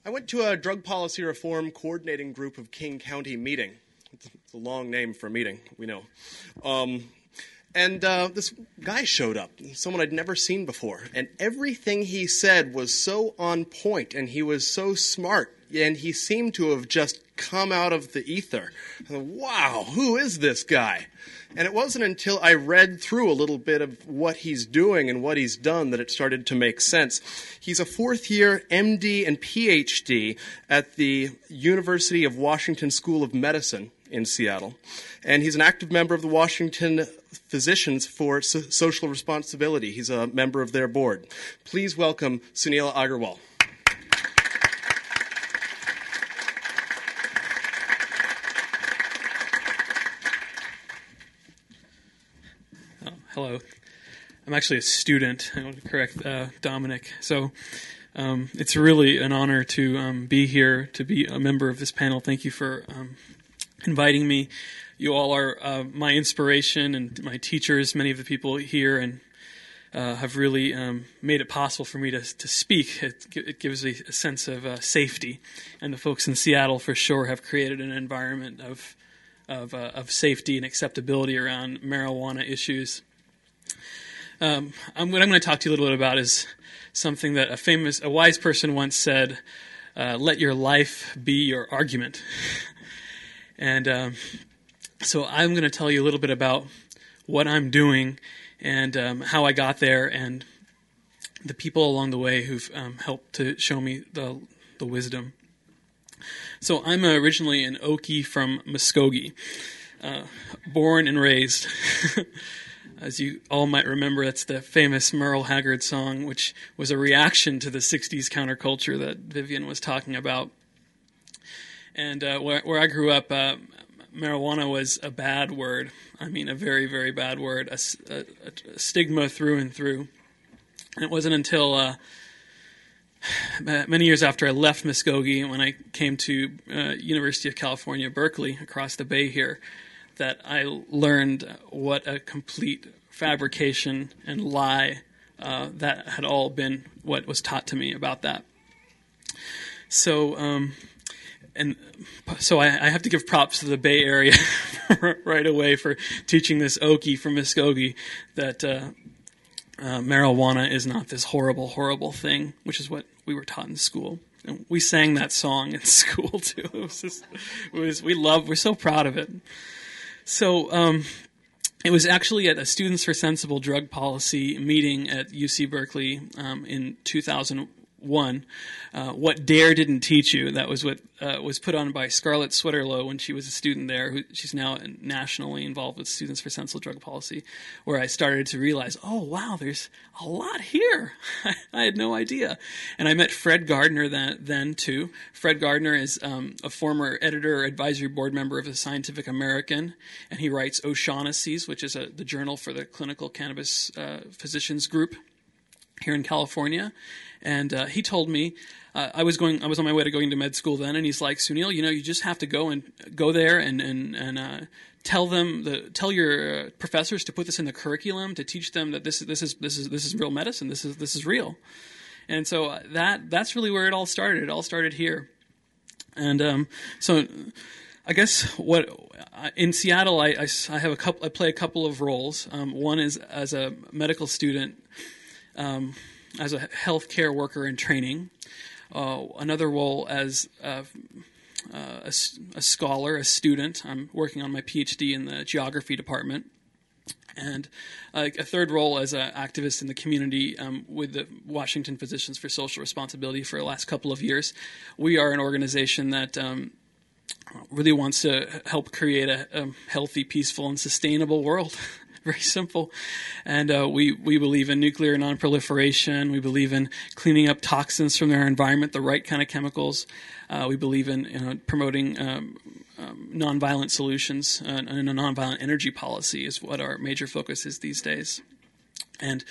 I went to a drug policy reform coordinating group of King County meeting. It's a long name for a meeting, we know. And this guy showed up, someone I'd never seen before. And everything he said was so on point, and he was so smart, and he seemed to have just come out of the ether. I thought, wow, who is this guy? And it wasn't until I read through a little bit of what he's doing and what he's done that it started to make sense. He's a fourth-year MD and PhD at the University of Washington School of Medicine in Seattle. And he's an active member of the Washington Physicians for Social Responsibility. He's a member of their board. Please welcome Sunil Agarwal. Hello. I'm actually a student. I want to correct Dominic. So it's really an honor to be here, to be a member of this panel. Thank you for inviting me. You all are my inspiration and my teachers, many of the people here, and have really made it possible for me to speak. It gives me a sense of safety. And the folks in Seattle, for sure, have created an environment of safety and acceptability around marijuana issues. What I'm going to talk to you a little bit about is something that a wise person once said, let your life be your argument. And so I'm going to tell you a little bit about what I'm doing and how I got there and the people along the way who've helped to show me the wisdom. So I'm originally an Okie from Muskogee, born and raised. As you all might remember, that's the famous Merle Haggard song, which was a reaction to the 60s counterculture that Vivian was talking about. And where I grew up, marijuana was a bad word. I mean, a very, very bad word, a stigma through and through. And it wasn't until many years after I left Muskogee, when I came to University of California, Berkeley, across the bay here, that I learned what a complete fabrication and lie that had all been what was taught to me about that. So, I have to give props to the Bay Area right away for teaching this Okie from Muskogee that marijuana is not this horrible, horrible thing, which is what we were taught in school. And we sang that song in school too. We're so proud of it. So it was actually at a Students for Sensible Drug Policy meeting at UC Berkeley in 2001. What DARE Didn't Teach You, that was what was put on by Scarlett Sweaterlow when she was a student there. She's now nationally involved with Students for Sensible Drug Policy, where I started to realize, oh, wow, there's a lot here. I had no idea. And I met Fred Gardner then too. Fred Gardner is a former editor or advisory board member of the Scientific American, and he writes O'Shaughnessy's, which is the journal for the Clinical Cannabis Physicians Group here in California. And he told me, I was on my way to going to med school then, and he's like, Sunil, you just have to go there and tell your professors to put this in the curriculum, to teach them that this is real medicine. This is real. And so that's really where it all started. It all started here. And so I guess what in Seattle I play a couple of roles. One is as a medical student. As a healthcare worker in training, another role as a scholar, a student. I'm working on my PhD in the geography department, and a third role as an activist in the community with the Washington Physicians for Social Responsibility for the last couple of years. We are an organization that really wants to help create a healthy, peaceful, and sustainable world. Very simple. And we believe in nuclear nonproliferation. We believe in cleaning up toxins from their environment, the right kind of chemicals. We believe in promoting nonviolent solutions, and a nonviolent energy policy is what our major focus is these days. And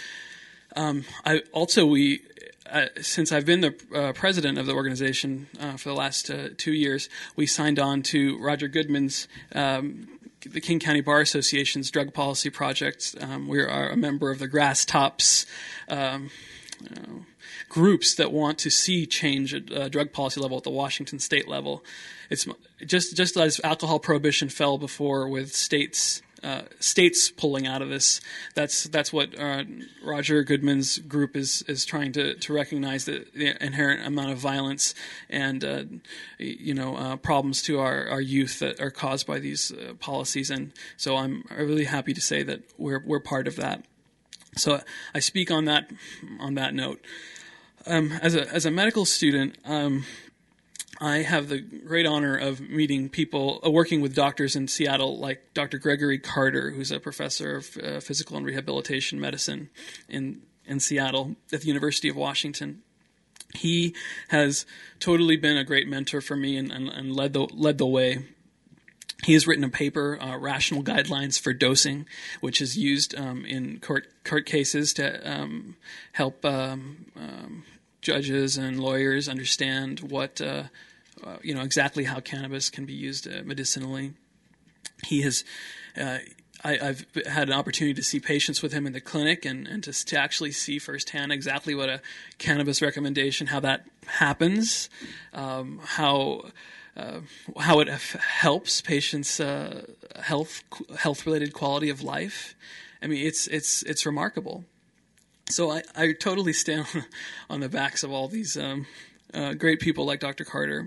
since I've been the president of the organization for the last 2 years, we signed on to Roger Goodman's the King County Bar Association's drug policy project. We are a member of the Grass Tops groups that want to see change at drug policy level at the Washington state level. It's just as alcohol prohibition fell before with states pulling out of this. That's what Roger Goodman's group is trying to recognize, the inherent amount of violence and problems to our youth that are caused by these policies. And so I'm really happy to say that we're part of that. So I speak on that note. As a medical student, I have the great honor of meeting people, working with doctors in Seattle, like Dr. Gregory Carter, who's a professor of physical and rehabilitation medicine in Seattle at the University of Washington. He has totally been a great mentor for me and led the way. He has written a paper, Rational Guidelines for Dosing, which is used in court cases to help judges and lawyers understand what exactly how cannabis can be used medicinally. He has. I've had an opportunity to see patients with him in the clinic and to actually see firsthand exactly what a cannabis recommendation, how that happens, how it helps patients' health-related quality of life. I mean, it's remarkable. So I totally stand on the backs of all these great people like Dr. Carter.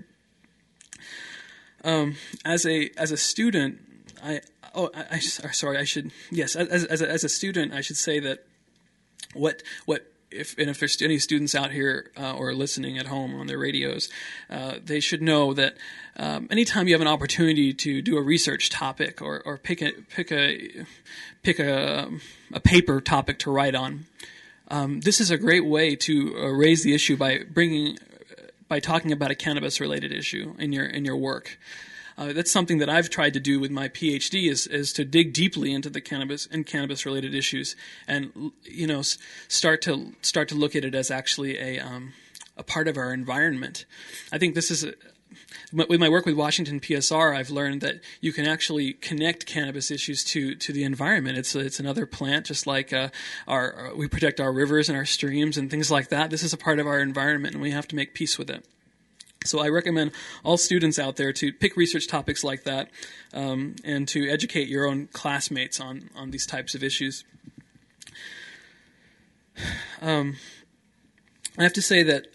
As a student, as a student, I should say that if there's any students out here or listening at home on their radios, they should know that anytime you have an opportunity to do a research topic or pick a paper topic to write on, this is a great way to raise the issue by talking about a cannabis-related issue in your work. That's something that I've tried to do with my PhD is to dig deeply into the cannabis-related issues and start to look at it as actually a part of our environment. I think this is with my work with Washington PSR, I've learned that you can actually connect cannabis issues to the environment. It's another plant, just like we protect our rivers and our streams and things like that. This is a part of our environment, and we have to make peace with it. So I recommend all students out there to pick research topics like that and to educate your own classmates on these types of issues. I have to say that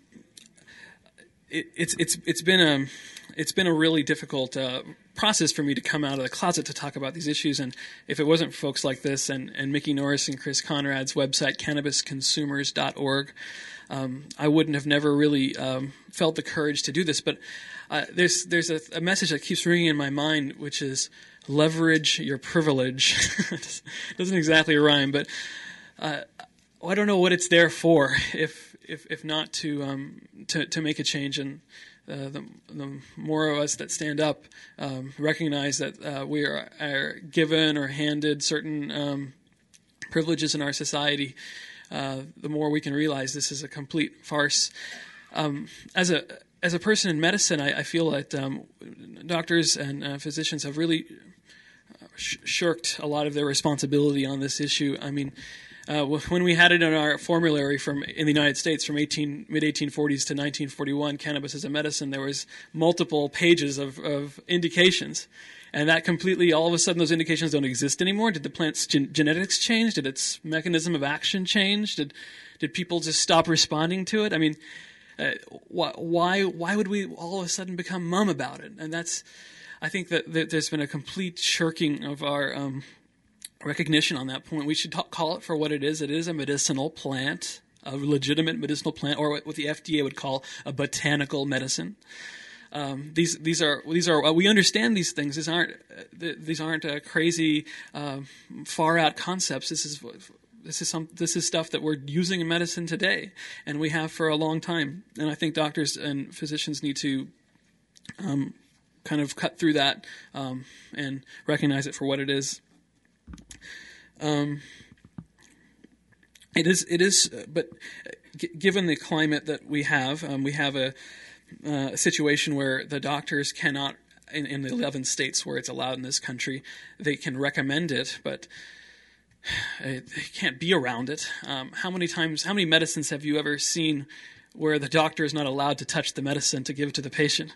it's been a really difficult process for me to come out of the closet to talk about these issues, and if it wasn't for folks like this and Mickey Norris and Chris Conrad's website, cannabisconsumers.org, I wouldn't have never really felt the courage to do this. But there's a message that keeps ringing in my mind, which is leverage your privilege. It doesn't exactly rhyme, but I don't know what it's there for, if not to make a change. And the more of us that stand up recognize that we are given or handed certain privileges in our society, the more we can realize this is a complete farce. As a person in medicine, I feel that doctors and physicians have really shirked a lot of their responsibility on this issue. I mean, when we had it in our formulary in the United States from mid-1840s to 1941, cannabis as a medicine, there was multiple pages of indications. And that completely, all of a sudden, those indications don't exist anymore. Did the plant's genetics change? Did its mechanism of action change? Did people just stop responding to it? I mean, why would we all of a sudden become mum about it? And I think that there's been a complete shirking of our recognition on that point. We should call it for what it is. It is a medicinal plant, a legitimate medicinal plant, or what the FDA would call a botanical medicine. These are we understand these things. These aren't crazy far out concepts. This is stuff that we're using in medicine today, and we have for a long time. And I think doctors and physicians need to kind of cut through that and recognize it for what it is. It is, but given the climate that we have a situation where the doctors cannot, in the 11 states where it's allowed in this country, they can recommend it, but you can't be around it. How many medicines have you ever seen where the doctor is not allowed to touch the medicine to give to the patient?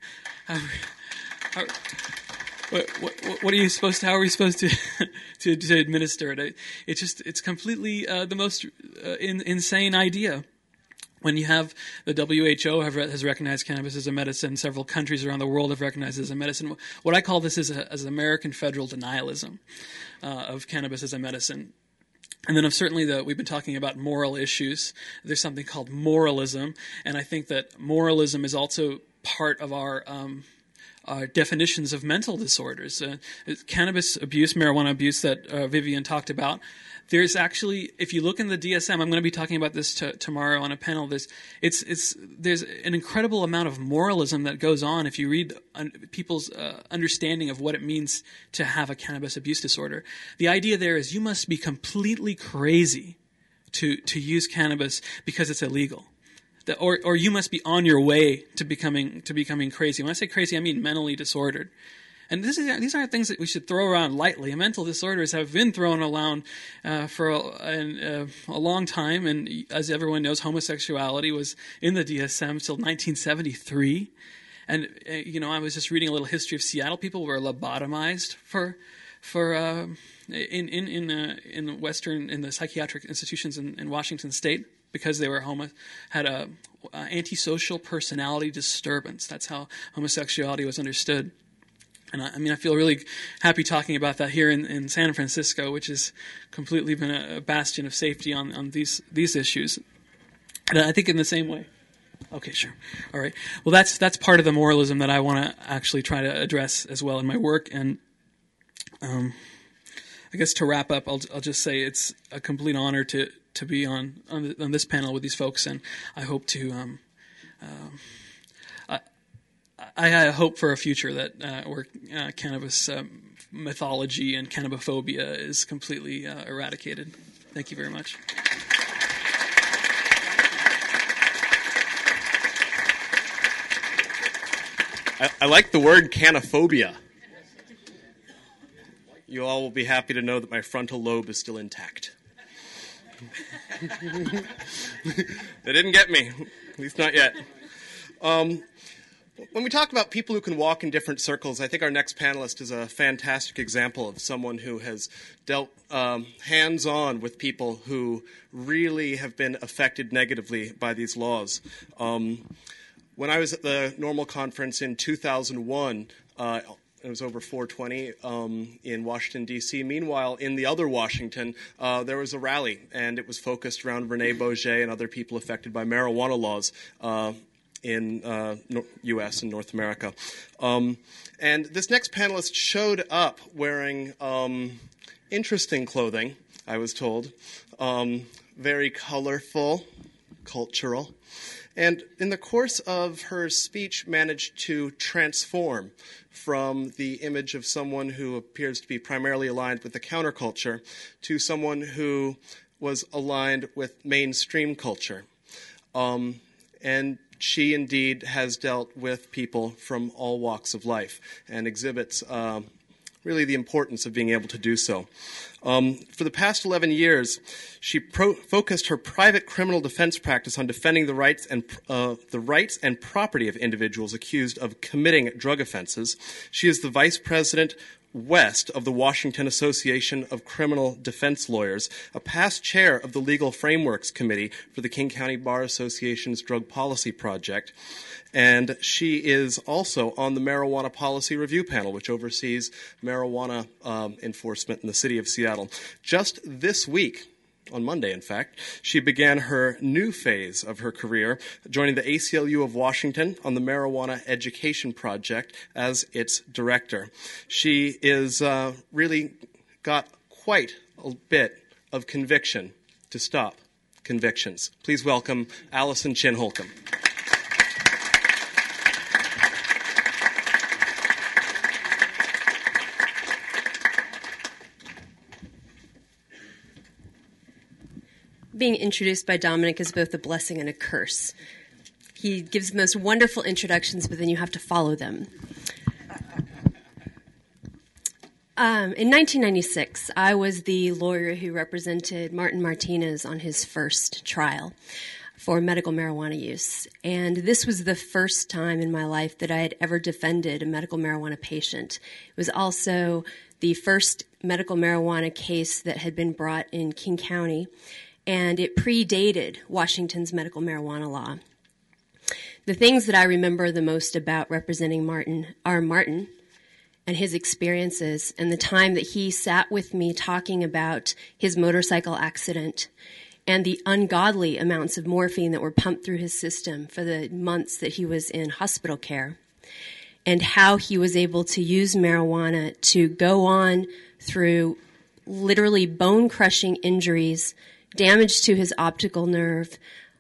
What are you supposed to? How are we supposed to to administer it? It's completely the most insane idea. When you have the WHO has recognized cannabis as a medicine, several countries around the world have recognized it as a medicine. What I call this is as American federal denialism of cannabis as a medicine. And then certainly we've been talking about moral issues. There's something called moralism, and I think that moralism is also part of our definitions of mental disorders. Cannabis abuse, marijuana abuse that Vivian talked about. There's actually, if you look in the DSM, I'm going to be talking about this tomorrow on a panel. There's an incredible amount of moralism that goes on if you read people's understanding of what it means to have a cannabis abuse disorder. The idea there is you must be completely crazy to use cannabis because it's illegal. Or you must be on your way to becoming crazy. When I say crazy, I mean mentally disordered. And these aren't things that we should throw around lightly. Mental disorders have been thrown around for a long time. And as everyone knows, homosexuality was in the DSM till 1973. And I was just reading a little history of Seattle. People were lobotomized in the psychiatric institutions in Washington State because they were had a antisocial personality disturbance. That's how homosexuality was understood. And I feel really happy talking about that here in San Francisco, which has completely been a bastion of safety on these issues. And I think in the same way. Okay, sure. All right. Well, that's part of the moralism that I want to actually try to address as well in my work. And I guess to wrap up, I'll just say it's a complete honor to be on this panel with these folks, and I hope to. I hope for a future that where cannabis mythology and cannabophobia is completely eradicated. Thank you very much. I like the word cannaphobia. You all will be happy to know that my frontal lobe is still intact. They didn't get me, at least not yet. When we talk about people who can walk in different circles, I think our next panelist is a fantastic example of someone who has dealt hands-on with people who really have been affected negatively by these laws. When I was at the Normal Conference in 2001, it was over 420 in Washington, D.C. Meanwhile, in the other Washington, there was a rally, and it was focused around Rene Boget and other people affected by marijuana laws in U.S. and North America. And this next panelist showed up wearing interesting clothing, I was told, very colorful, cultural. And in the course of her speech, managed to transform from the image of someone who appears to be primarily aligned with the counterculture to someone who was aligned with mainstream culture. And she indeed has dealt with people from all walks of life and exhibits really the importance of being able to do so. For the past 11 years, she focused her private criminal defense practice on defending the rights and property of individuals accused of committing drug offenses. She is the vice president West of the Washington Association of Criminal Defense Lawyers, a past chair of the Legal Frameworks Committee for the King County Bar Association's Drug Policy Project, and she is also on the Marijuana Policy Review Panel, which oversees marijuana enforcement in the city of Seattle. Just this week, on Monday, in fact, she began her new phase of her career, joining the ACLU of Washington on the Marijuana Education Project as its director. She is really got quite a bit of conviction to stop convictions. Please welcome Allison Chin Holcomb. Being introduced by Dominic is both a blessing and a curse. He gives the most wonderful introductions, but then you have to follow them. In 1996, I was the lawyer who represented Martin Martinez on his first trial for medical marijuana use. And this was the first time in my life that I had ever defended a medical marijuana patient. It was also the first medical marijuana case that had been brought in King County, and it predated Washington's medical marijuana law. The things that I remember the most about representing Martin are Martin and his experiences and the time that he sat with me talking about his motorcycle accident and the ungodly amounts of morphine that were pumped through his system for the months that he was in hospital care, and how he was able to use marijuana to go on through literally bone-crushing injuries, damage to his optical nerve,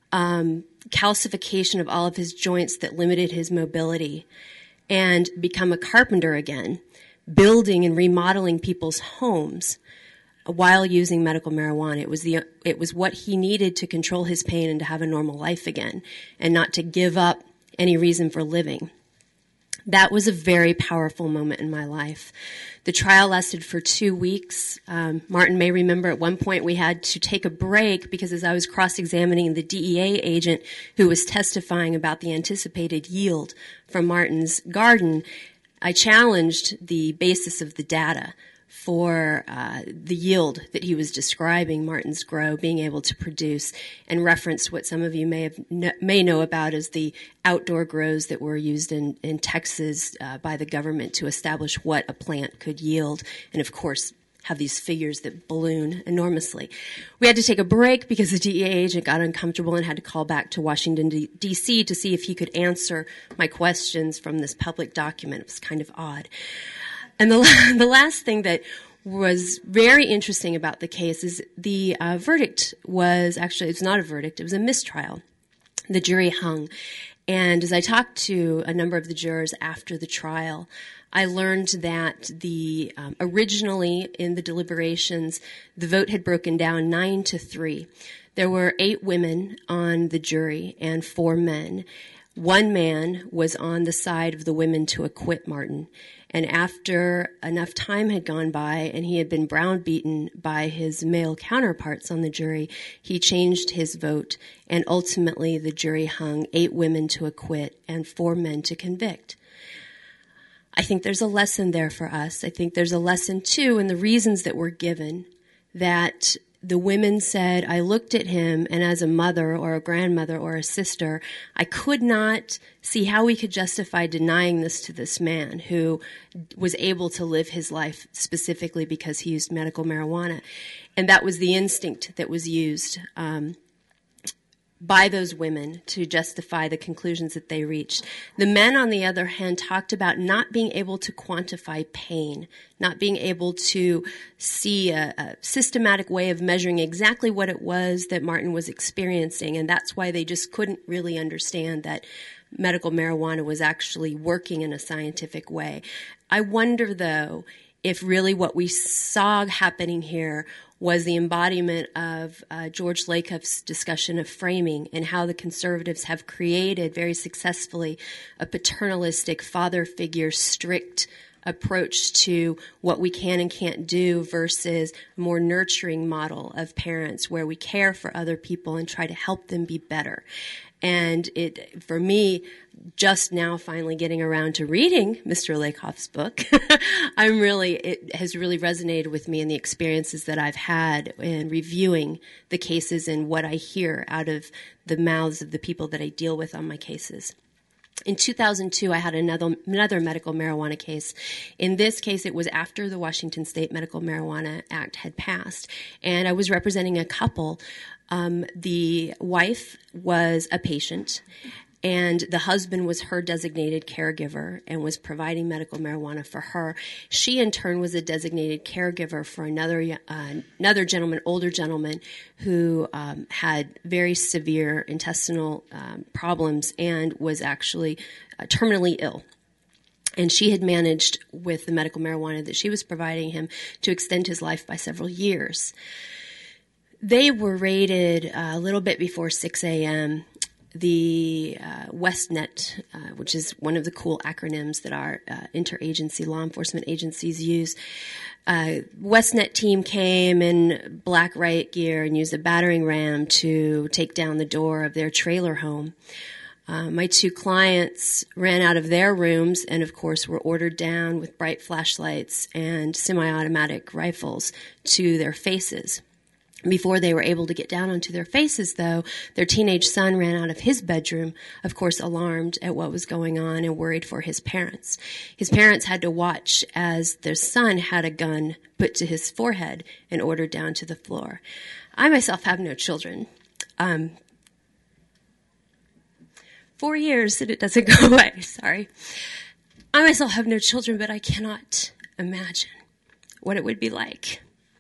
calcification of all of his joints that limited his mobility, and become a carpenter again, building and remodeling people's homes while using medical marijuana. It was what he needed to control his pain and to have a normal life again, and not to give up any reason for living. That was a very powerful moment in my life. The trial lasted for 2 weeks. Martin may remember at one point we had to take a break because as I was cross-examining the DEA agent who was testifying about the anticipated yield from Martin's garden, I challenged the basis of the data for the yield that he was describing Martin's grow being able to produce, and referenced what some of you may know about as the outdoor grows that were used in Texas by the government to establish what a plant could yield, and of course have these figures that balloon enormously. We had to take a break because the DEA agent got uncomfortable and had to call back to Washington, D.C. to see if he could answer my questions from this public document. It was kind of odd. And the last thing that was very interesting about the case is the verdict was actually, it's not a verdict, it was a mistrial. The jury hung. And as I talked to a number of the jurors after the trial, I learned that originally in the deliberations, the vote had broken down 9-3. There were 8 women on the jury and 4 men. 1 man was on the side of the women to acquit Martin. And after enough time had gone by and he had been browbeaten by his male counterparts on the jury, he changed his vote, and ultimately the jury hung 8 women to acquit and 4 men to convict. I think there's a lesson there for us. I think there's a lesson, too, in the reasons that were given, that the women said, I looked at him, and as a mother or a grandmother or a sister, I could not see how we could justify denying this to this man who was able to live his life specifically because he used medical marijuana. And that was the instinct that was used by those women to justify the conclusions that they reached. The men, on the other hand, talked about not being able to quantify pain, not being able to see a systematic way of measuring exactly what it was that Martin was experiencing, and that's why they just couldn't really understand that medical marijuana was actually working in a scientific way. I wonder, though, if really what we saw happening here was the embodiment of George Lakoff's discussion of framing and how the conservatives have created very successfully a paternalistic father figure, strict approach to what we can and can't do versus a more nurturing model of parents where we care for other people and try to help them be better. And for me, just now finally getting around to reading Mr. Lakoff's book, it has really resonated with me in the experiences that I've had in reviewing the cases and what I hear out of the mouths of the people that I deal with on my cases. In 2002, I had another medical marijuana case. In this case, it was after the Washington State Medical Marijuana Act had passed, and I was representing a couple. The wife was a patient, and the husband was her designated caregiver and was providing medical marijuana for her. She, in turn, was a designated caregiver for another gentleman, older gentleman, who had very severe intestinal problems and was actually terminally ill. And she had managed, with the medical marijuana that she was providing him, to extend his life by several years. They were raided a little bit before 6 a.m. the WestNet, which is one of the cool acronyms that our interagency law enforcement agencies use. WestNet team came in black riot gear and used a battering ram to take down the door of their trailer home. My two clients ran out of their rooms and, of course, were ordered down with bright flashlights and semi-automatic rifles to their faces. Before they were able to get down onto their faces, though, their teenage son ran out of his bedroom, of course, alarmed at what was going on and worried for his parents. His parents had to watch as their son had a gun put to his forehead and ordered down to the floor. I myself have no children. 4 years and it doesn't go away, sorry. I myself have no children, but I cannot imagine what it would be like.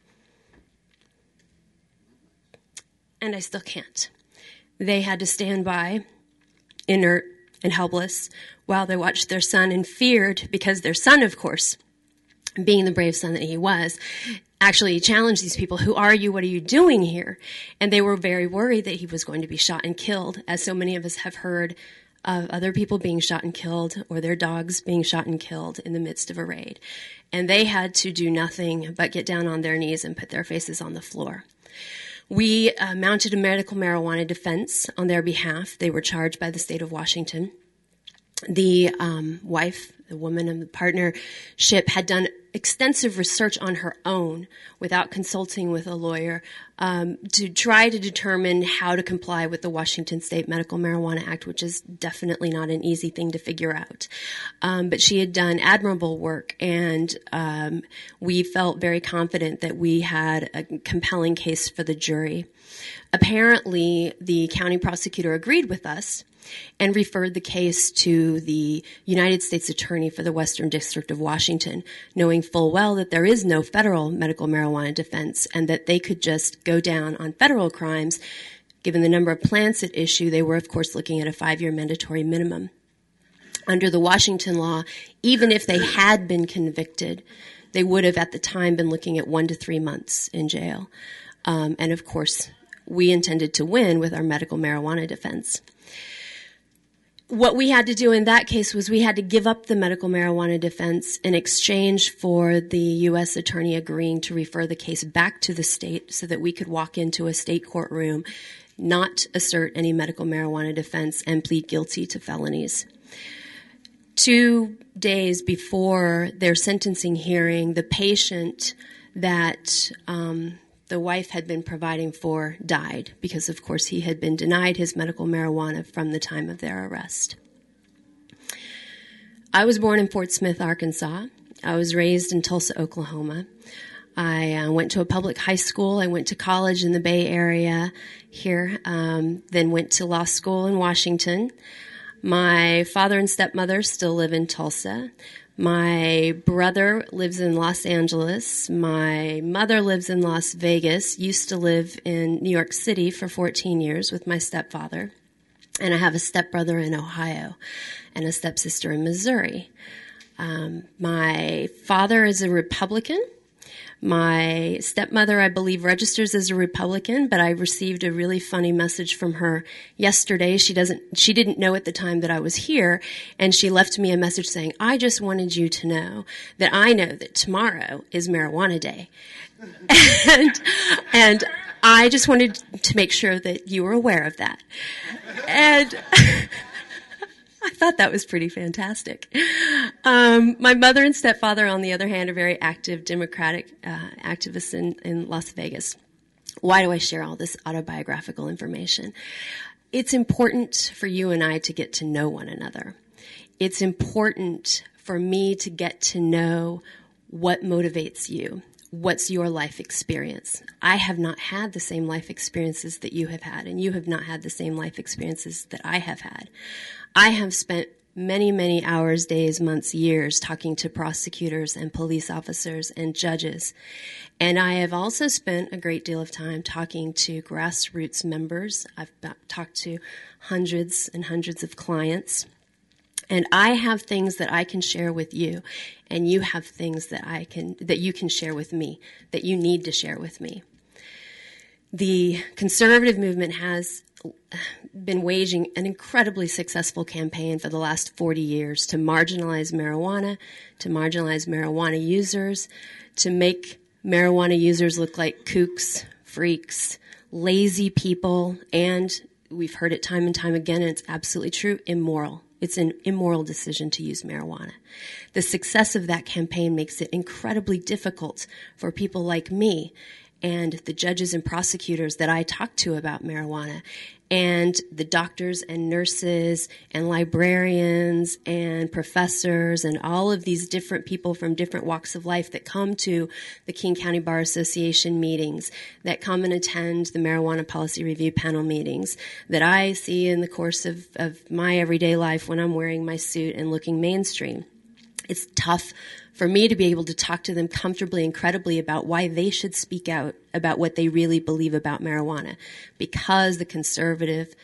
And I still can't. They had to stand by, inert and helpless, while they watched their son and feared, because their son, of course, being the brave son that he was, actually challenged these people. Who are you? What are you doing here? And they were very worried that he was going to be shot and killed, as so many of us have heard of other people being shot and killed, or their dogs being shot and killed in the midst of a raid. And they had to do nothing but get down on their knees and put their faces on the floor. We mounted a medical marijuana defense on their behalf. They were charged by the state of Washington. The wife, the woman in the partnership, had done extensive research on her own without consulting with a lawyer to try to determine how to comply with the Washington State Medical Marijuana Act, which is definitely not an easy thing to figure out. But she had done admirable work, and we felt very confident that we had a compelling case for the jury. Apparently, the county prosecutor agreed with us and referred the case to the United States Attorney for the Western District of Washington, knowing full well that there is no federal medical marijuana defense and that they could just go down on federal crimes. Given the number of plants at issue, they were, of course, looking at a 5-year mandatory minimum. Under the Washington law, even if they had been convicted, they would have at the time been looking at 1 to 3 months in jail. And, of course, we intended to win with our medical marijuana defense. What we had to do in that case was we had to give up the medical marijuana defense in exchange for the U.S. attorney agreeing to refer the case back to the state so that we could walk into a state courtroom, not assert any medical marijuana defense, and plead guilty to felonies. 2 days before their sentencing hearing, the patient that the wife had been providing for died because, of course, he had been denied his medical marijuana from the time of their arrest. I was born in Fort Smith, Arkansas. I was raised in Tulsa, Oklahoma. I went to a public high school. I went to college in the Bay Area here, then went to law school in Washington. My father and stepmother still live in Tulsa. My brother lives in Los Angeles. My mother lives in Las Vegas, used to live in New York City for 14 years with my stepfather. And I have a stepbrother in Ohio and a stepsister in Missouri. My father is a Republican. My stepmother, I believe, registers as a Republican, but I received a really funny message from her yesterday. She didn't know at the time that I was here, and she left me a message saying, "I just wanted you to know that I know that tomorrow is Marijuana Day." and I just wanted to make sure that you were aware of that. And I thought that was pretty fantastic. My mother and stepfather, on the other hand, are very active Democratic activists in Las Vegas. Why do I share all this autobiographical information? It's important for you and I to get to know one another. It's important for me to get to know what motivates you. What's your life experience? I have not had the same life experiences that you have had, and you have not had the same life experiences that I have had. I have spent many, many hours, days, months, years talking to prosecutors and police officers and judges. And I have also spent a great deal of time talking to grassroots members. I've talked to hundreds and hundreds of clients. And I have things that I can share with you, and you have things that you can share with me, that you need to share with me. The conservative movement has been waging an incredibly successful campaign for the last 40 years to marginalize marijuana users, to make marijuana users look like kooks, freaks, lazy people, and we've heard it time and time again, and it's absolutely true, immoral. It's an immoral decision to use marijuana. The success of that campaign makes it incredibly difficult for people like me and the judges and prosecutors that I talk to about marijuana, and the doctors and nurses and librarians and professors and all of these different people from different walks of life that come to the King County Bar Association meetings, that come and attend the Marijuana Policy Review Panel meetings, that I see in the course of my everyday life when I'm wearing my suit and looking mainstream. It's tough for me to be able to talk to them comfortably and credibly about why they should speak out about what they really believe about marijuana, because the conservative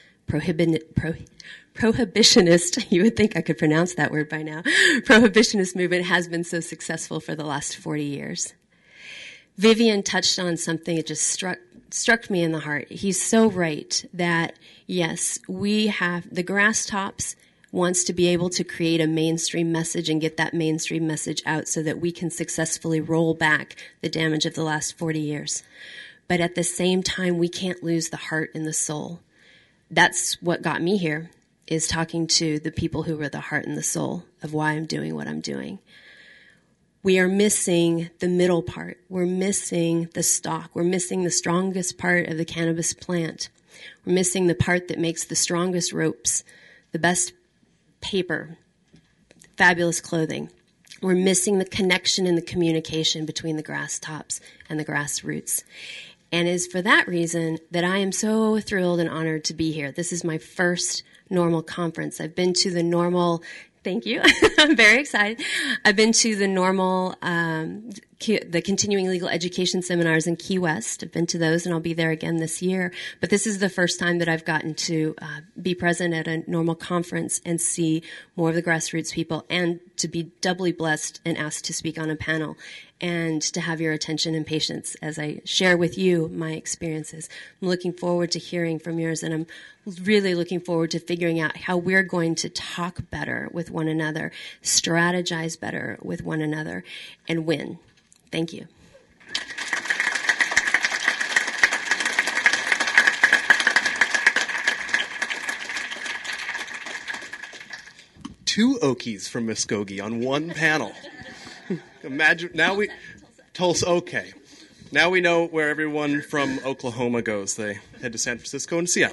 prohibitionist, you would think I could pronounce that word by now, prohibitionist movement has been so successful for the last 40 years. Vivian touched on something that just struck me in the heart. He's so right that, yes, we have the Grass Tops wants to be able to create a mainstream message and get that mainstream message out so that we can successfully roll back the damage of the last 40 years. But at the same time, we can't lose the heart and the soul. That's what got me here, is talking to the people who were the heart and the soul of why I'm doing what I'm doing. We are missing the middle part. We're missing the stalk. We're missing the strongest part of the cannabis plant. We're missing the part that makes the strongest ropes, the best paper, fabulous clothing. We're missing the connection and the communication between the grass tops and the grassroots. And it is for that reason that I am so thrilled and honored to be here. This is my first NORML conference. I've been to the NORML, thank you, I'm very excited. I've been to the NORML, the continuing legal education seminars in Key West. I've been to those, and I'll be there again this year. But this is the first time that I've gotten to be present at a NORML conference and see more of the grassroots people, and to be doubly blessed and asked to speak on a panel, and to have your attention and patience as I share with you my experiences. I'm looking forward to hearing from yours, and I'm really looking forward to figuring out how we're going to talk better with one another, strategize better with one another, and win. Thank you. Two Okies from Muskogee on one panel. Imagine, Tulsa, okay. Now we know where everyone from Oklahoma goes. They head to San Francisco and Seattle.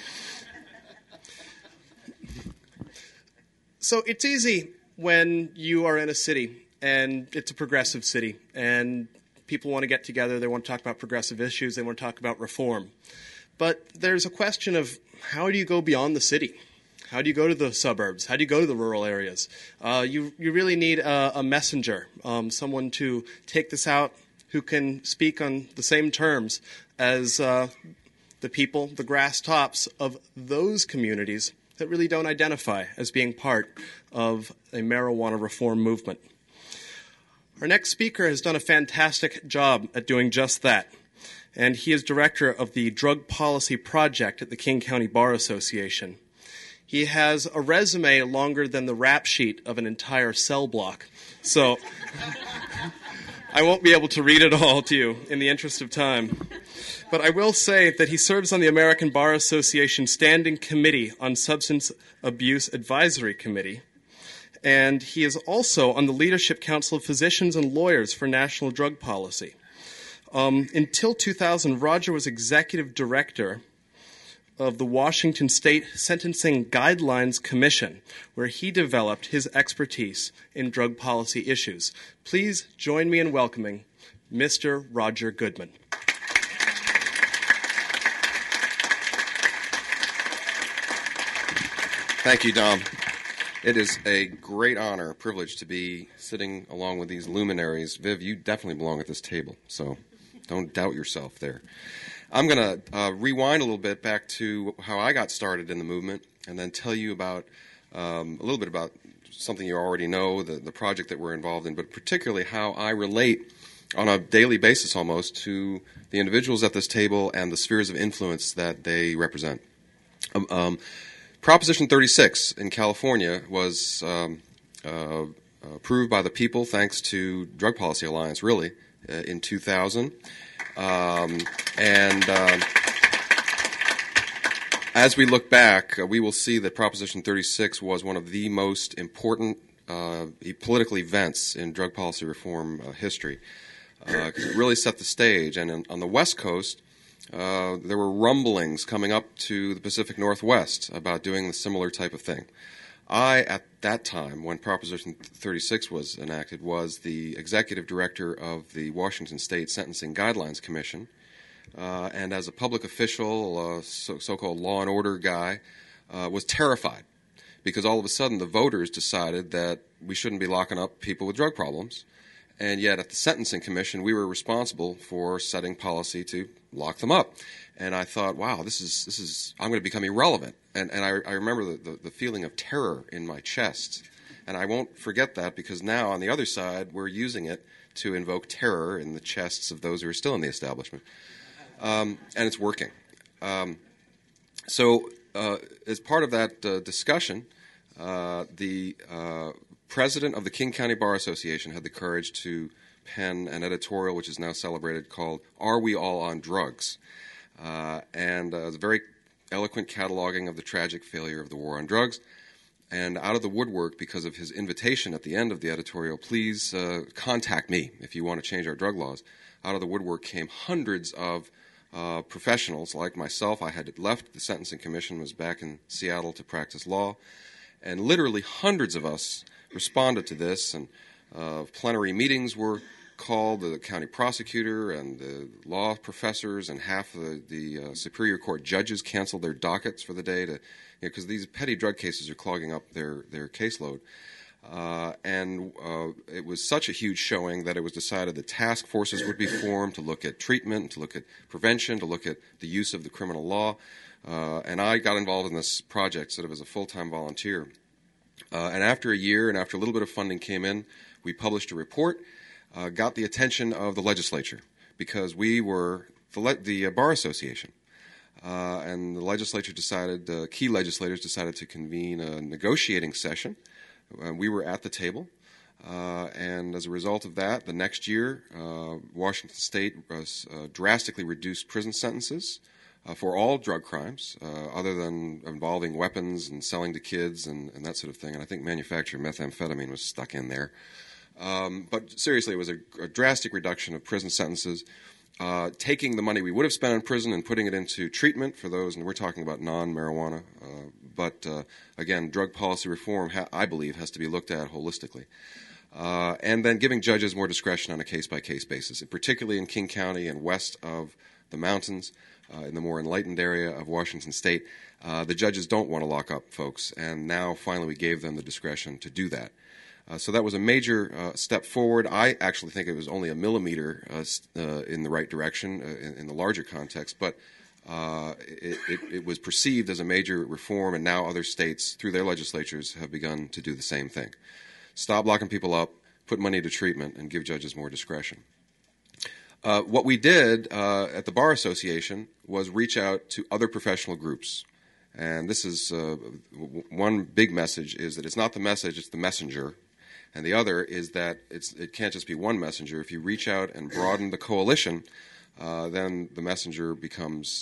So it's easy when you are in a city, and it's a progressive city, and people want to get together, they want to talk about progressive issues, they want to talk about reform. But there's a question of, how do you go beyond the city? How do you go to the suburbs? How do you go to the rural areas? You really need a messenger, someone to take this out who can speak on the same terms as the people, the grass tops of those communities that really don't identify as being part of a marijuana reform movement. Our next speaker has done a fantastic job at doing just that, and he is director of the Drug Policy Project at the King County Bar Association. He has a resume longer than the rap sheet of an entire cell block, so I won't be able to read it all to you in the interest of time. But I will say that he serves on the American Bar Association Standing Committee on Substance Abuse Advisory Committee, and he is also on the Leadership Council of Physicians and Lawyers for National Drug Policy. Until 2000, Roger was executive director of the Washington State Sentencing Guidelines Commission, where he developed his expertise in drug policy issues. Please join me in welcoming Mr. Roger Goodman. Thank you, Dom. It is a great honor, privilege to be sitting along with these luminaries. Viv, you definitely belong at this table, so don't doubt yourself there. I'm going to rewind a little bit back to how I got started in the movement, and then tell you about a little bit about something you already know, the project that we're involved in, but particularly how I relate on a daily basis almost to the individuals at this table and the spheres of influence that they represent. Proposition 36 in California was approved by the people thanks to Drug Policy Alliance, really, in 2000. As we look back, we will see that Proposition 36 was one of the most important political events in drug policy reform history, because it really set the stage. And on the West Coast, there were rumblings coming up to the Pacific Northwest about doing the similar type of thing. I, at that time, when Proposition 36 was enacted, was the executive director of the Washington State Sentencing Guidelines Commission. And as a public official, so-called law and order guy, was terrified because all of a sudden the voters decided that we shouldn't be locking up people with drug problems. And yet at the Sentencing Commission, we were responsible for setting policy to lock them up. And I thought, wow, this is I'm going to become irrelevant. And I remember the feeling of terror in my chest. And I won't forget that, because now on the other side, we're using it to invoke terror in the chests of those who are still in the establishment. And it's working. So as part of that discussion, the president of the King County Bar Association had the courage to pen an editorial which is now celebrated called "Are We All on Drugs?" And it's a very eloquent cataloging of the tragic failure of the war on drugs. And out of the woodwork, because of his invitation at the end of the editorial, please contact me if you want to change our drug laws, out of the woodwork came hundreds of professionals like myself. I had left the Sentencing Commission, was back in Seattle to practice law, and literally hundreds of us responded to this, and plenary meetings were called. The county prosecutor and the law professors and half of the Superior Court judges canceled their dockets for the day to, because these petty drug cases are clogging up their caseload. And it was such a huge showing that it was decided that task forces would be formed to look at treatment, to look at prevention, to look at the use of the criminal law. And I got involved in this project sort of as a full-time volunteer. And after a year and after a little bit of funding came in, we published a report, got the attention of the legislature, because we were the Bar Association. And the legislature decided, key legislators decided to convene a negotiating session. We were at the table, and as a result of that, the next year, Washington State drastically reduced prison sentences for all drug crimes, other than involving weapons and selling to kids and that sort of thing. And I think manufacturing methamphetamine was stuck in there. But seriously, it was a drastic reduction of prison sentences, taking the money we would have spent in prison and putting it into treatment for those, and we're talking about non-marijuana. But again, drug policy reform, I believe, has to be looked at holistically. And then giving judges more discretion on a case-by-case basis, particularly in King County and west of the mountains, in the more enlightened area of Washington State. The judges don't want to lock up folks, and now finally we gave them the discretion to do that. So that was a major step forward. I actually think it was only a millimeter in the right direction in the larger context, but it was perceived as a major reform, and now other states, through their legislatures, have begun to do the same thing. Stop locking people up, put money to treatment, and give judges more discretion. What we did at the Bar Association was reach out to other professional groups. And this is one big message, is that it's not the message, it's the messenger. And the other is that it can't just be one messenger. If you reach out and broaden the coalition, then the messenger becomes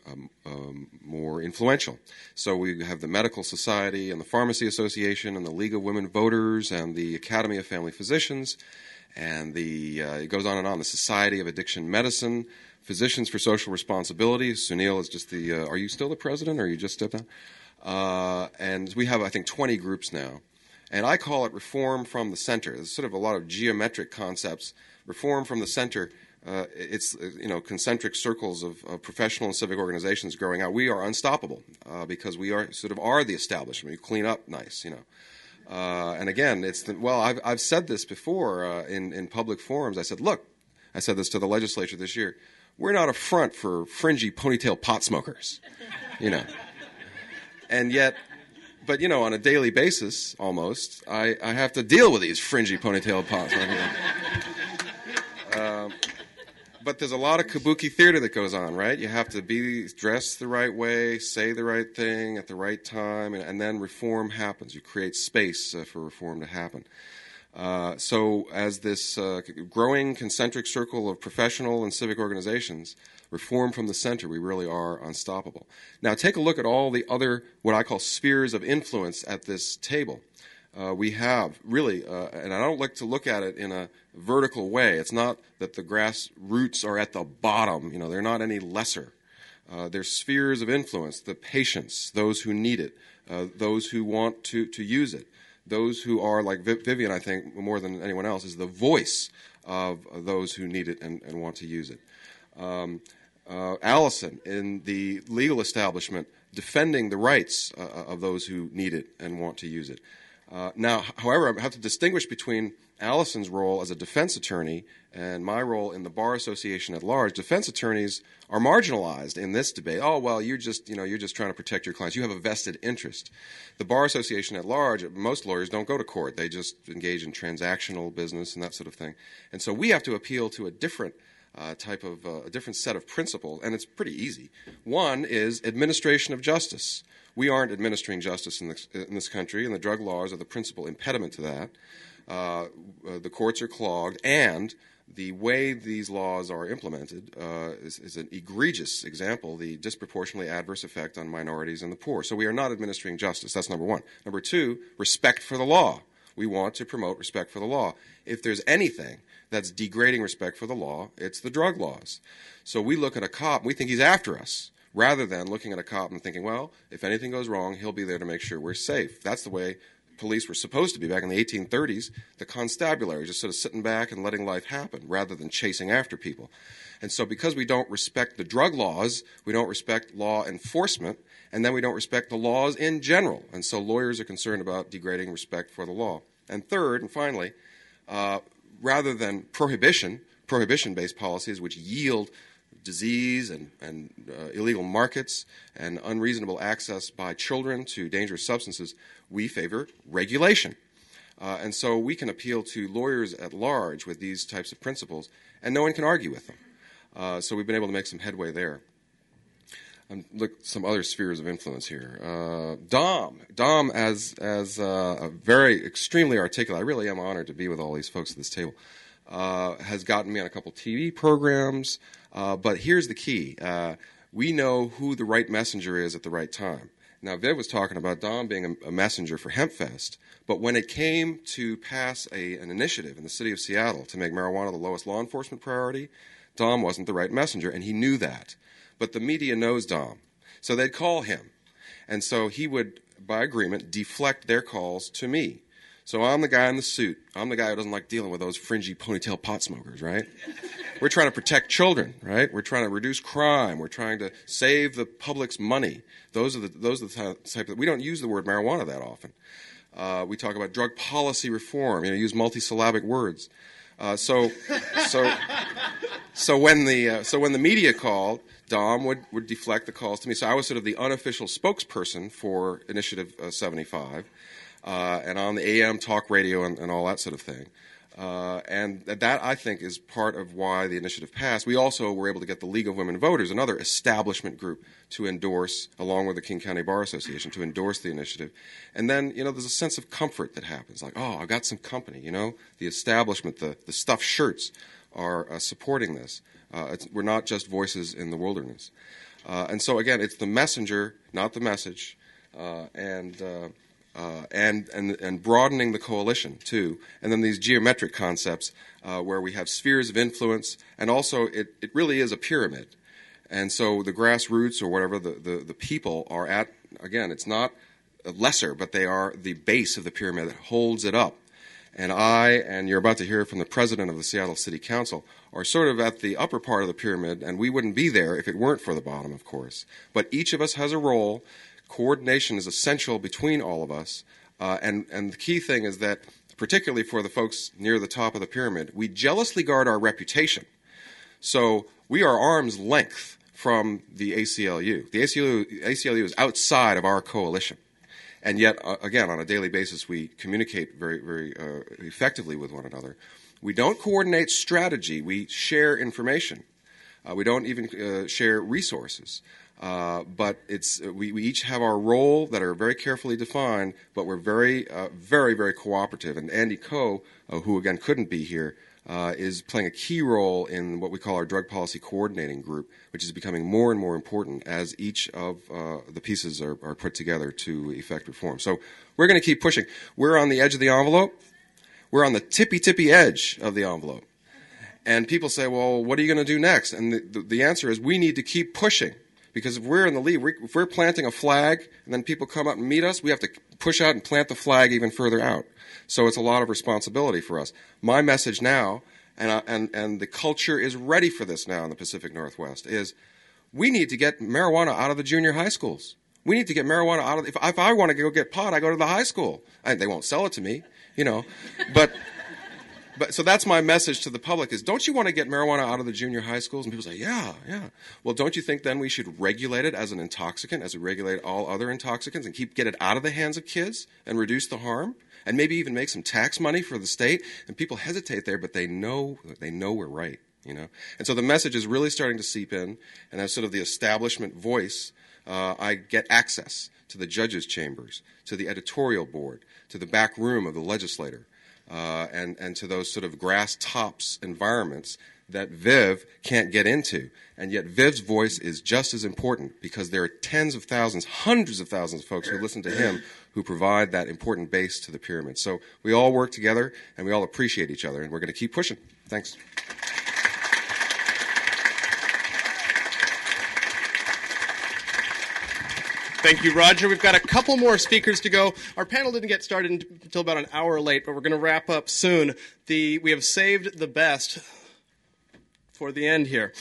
more influential. So we have the Medical Society and the Pharmacy Association and the League of Women Voters and the Academy of Family Physicians, and it goes on and on, the Society of Addiction Medicine, Physicians for Social Responsibility. Sunil is just are you still the president, or you just stepped down? And we have, I think, 20 groups now. And I call it reform from the center. There's sort of a lot of geometric concepts. Reform from the center, it's concentric circles of professional and civic organizations growing out. We are unstoppable because we are the establishment. We clean up nice, And again, I've said this before in public forums. I said this to the legislature this year. We're not a front for fringy ponytail pot smokers, And yet, but on a daily basis, almost, I have to deal with these fringy ponytail pot smokers. But there's a lot of kabuki theater that goes on, right? You have to be dressed the right way, say the right thing at the right time, and then reform happens. You create space for reform to happen. So as this growing concentric circle of professional and civic organizations reform from the center, we really are unstoppable. Now take a look at all the other, what I call spheres of influence at this table. We have really, and I don't like to look at it in a vertical way. It's not that the grassroots are at the bottom. You know, they're not any lesser. They're spheres of influence, the patients, those who need it, those who want to use it, those who are, like Vivian, I think, more than anyone else, is the voice of those who need it and want to use it. Allison, in the legal establishment, defending the rights of those who need it and want to use it. Now, however, I have to distinguish between Allison's role as a defense attorney and my role in the Bar Association at large. Defense attorneys are marginalized in this debate. Oh, well, you're just trying to protect your clients. You have a vested interest. The Bar Association at large, most lawyers don't go to court. They just engage in transactional business and that sort of thing. And so we have to appeal to a different a different set of principles, and it's pretty easy. One is administration of justice. We aren't administering justice in this country, and the drug laws are the principal impediment to that. The courts are clogged, and the way these laws are implemented is an egregious example, the disproportionately adverse effect on minorities and the poor. So we are not administering justice. That's number one. Number two, respect for the law. We want to promote respect for the law. If there's anything that's degrading respect for the law, it's the drug laws. So we look at a cop, and we think he's after us, rather than looking at a cop and thinking, well, if anything goes wrong, he'll be there to make sure we're safe. That's the way police were supposed to be back in the 1830s. The constabulary, just sort of sitting back and letting life happen rather than chasing after people. And so because we don't respect the drug laws, we don't respect law enforcement, and then we don't respect the laws in general. And so lawyers are concerned about degrading respect for the law. And third, and finally, rather than prohibition-based policies which yield disease and illegal markets and unreasonable access by children to dangerous substances, we favor regulation. And so we can appeal to lawyers at large with these types of principles, and no one can argue with them. So we've been able to make some headway there. Look, some other spheres of influence here. Dom as a very extremely articulate, I really am honored to be with all these folks at this table, has gotten me on a couple TV programs. But here's the key. We know who the right messenger is at the right time. Now, Viv was talking about Dom being a messenger for HempFest, but when it came to pass an initiative in the city of Seattle to make marijuana the lowest law enforcement priority, Dom wasn't the right messenger, and he knew that. But the media knows Dom, so they'd call him. And so he would, by agreement, deflect their calls to me. So I'm the guy in the suit. I'm the guy who doesn't like dealing with those fringy ponytail pot smokers, right? We're trying to protect children, right? We're trying to reduce crime. We're trying to save the public's money. Those are the type that we don't use the word marijuana that often. We talk about drug policy reform. Use multisyllabic words. So when the media called, Dom would deflect the calls to me. So I was sort of the unofficial spokesperson for Initiative 75, and on the AM talk radio and all that sort of thing. And that, I think, is part of why the initiative passed. We also were able to get the League of Women Voters, another establishment group, to endorse, along with the King County Bar Association, to endorse the initiative. And then, there's a sense of comfort that happens. Like, oh, I've got some company, The establishment, the stuffed shirts are supporting this. We're not just voices in the wilderness. And so, again, it's the messenger, not the message, and broadening the coalition too, and then these geometric concepts where we have spheres of influence, and also it really is a pyramid, and so the grassroots or whatever the people are at, again, it's not lesser, but they are the base of the pyramid that holds it up. And you're about to hear from the president of the Seattle City Council, are sort of at the upper part of the pyramid, and we wouldn't be there if it weren't for the bottom, of course. But each of us has a role. Coordination is essential between all of us, and the key thing is that, particularly for the folks near the top of the pyramid, we jealously guard our reputation. So we are arm's length from the ACLU. The ACLU is outside of our coalition, and yet, again, on a daily basis, we communicate very, very effectively with one another. We don't coordinate strategy. We share information. We don't even share resources. But we each have our role that are very carefully defined, but we're very, very cooperative. And Andy Coe, who again couldn't be here, is playing a key role in what we call our drug policy coordinating group, which is becoming more and more important as each of the pieces are put together to effect reform. So we're going to keep pushing. We're on the edge of the envelope. We're on the tippy edge of the envelope. And people say, well, what are you going to do next? And the answer is we need to keep pushing. Because if we're in the lead, if we're planting a flag and then people come up and meet us, we have to push out and plant the flag even further out. So it's a lot of responsibility for us. My message now, and the culture is ready for this now in the Pacific Northwest, is we need to get marijuana out of the junior high schools. We need to get marijuana out of. If I want to go get pot, I go to the high school. They won't sell it to me, but. But so that's my message to the public is, don't you want to get marijuana out of the junior high schools? And people say, yeah. Well, don't you think then we should regulate it as an intoxicant, as we regulate all other intoxicants, and get it out of the hands of kids and reduce the harm? And maybe even make some tax money for the state? And people hesitate there, but they know we're right, And so the message is really starting to seep in, and as sort of the establishment voice, I get access to the judges' chambers, to the editorial board, to the back room of the legislator. And to those sort of grass tops environments that Viv can't get into. And yet Viv's voice is just as important because there are tens of thousands, hundreds of thousands of folks who listen to him who provide that important base to the pyramid. So we all work together and we all appreciate each other, and we're going to keep pushing. Thanks. Thank you, Roger. We've got a couple more speakers to go. Our panel didn't get started until about an hour late, but we're going to wrap up soon. We have saved the best for the end here.